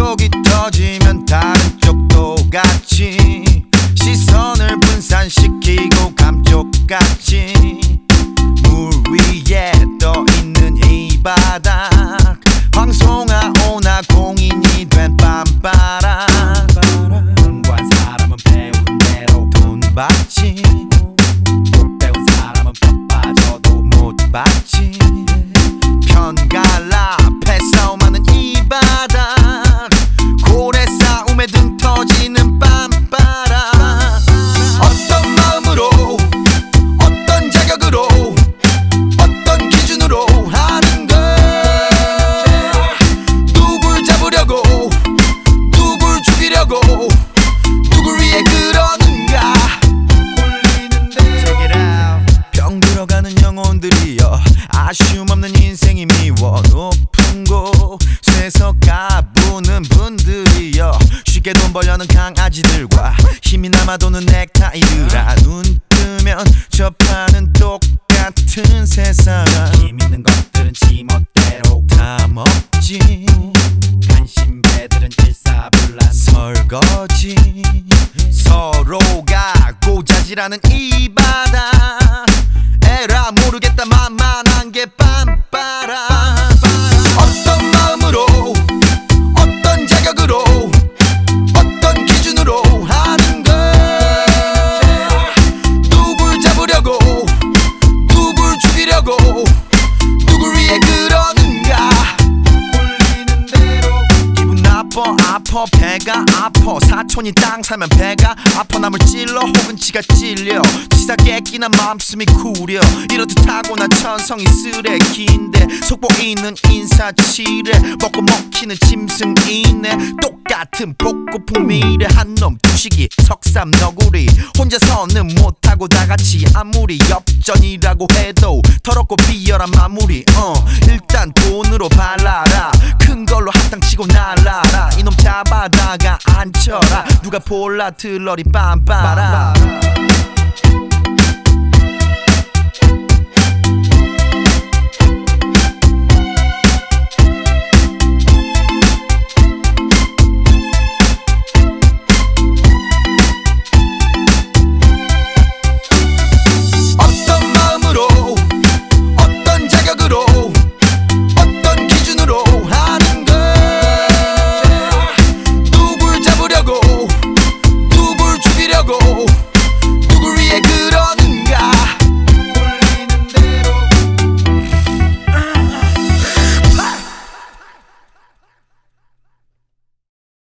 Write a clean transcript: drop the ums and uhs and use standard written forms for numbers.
한쪽이 터지면 다른 쪽도 같이 시선을 분산시키고 감쪽같이 물 위에 떠있는 이 바닥 황송아 오나 공인이 된 빰바람 공부한 사람은 배운 대로 돈 받지 못 배운 사람은 법 빠져도 못 받지 편갈라 패싸움하는 이 바닥 고래 싸움에 등 터지는 빰바람 어떤 마음으로 어떤 자격으로 어떤 기준으로 하는 걸 누굴 잡으려고 누굴 죽이려고 누굴 위해 그러는가 홀리는데 Check it out. 병 들어가는 영혼들이여 아쉬움 없는 인생이 미워 높은 곳에서 가부는 분들이여 쉽게 돈 벌려는 강아지들과 힘이 남아도는 넥타이들아 눈 뜨면 접하는 똑같은 세상 힘 있는 것들은 지멋대로 다 먹지 간신배들은 일사불란 설거지 서로가 고자질하는 이 바다 에라 모르겠다 만만한 게 빰빠라 어떤 마음으로 어떤 자격으로 어떤 기준으로 하는 걸 누굴 잡으려고 누굴 죽이려고 누굴 위해 그러는가 홀리는 대로 기분 나빠 아파 배가 아파 사촌이 땅 살면 배가 아파 남을 찔러 혹은 지가 찔려 치사 깨끼나 마음씀이 구려 이렇듯 타고난 천성이 쓰레기인데 속보 있는 인사치레 먹고 먹히는 짐승이네 똑같은 복고풍 미래 한놈 두식이 석삼 너구리 혼자서는 못하고 다같이 아무리 엽전이라고 해도 더럽고 비열한 마무리 일단 돈으로 발라라 큰 걸로 한탕 치고 날라라 이놈 잡아다가 앉혀라 누가 볼라 들러리 빰빠라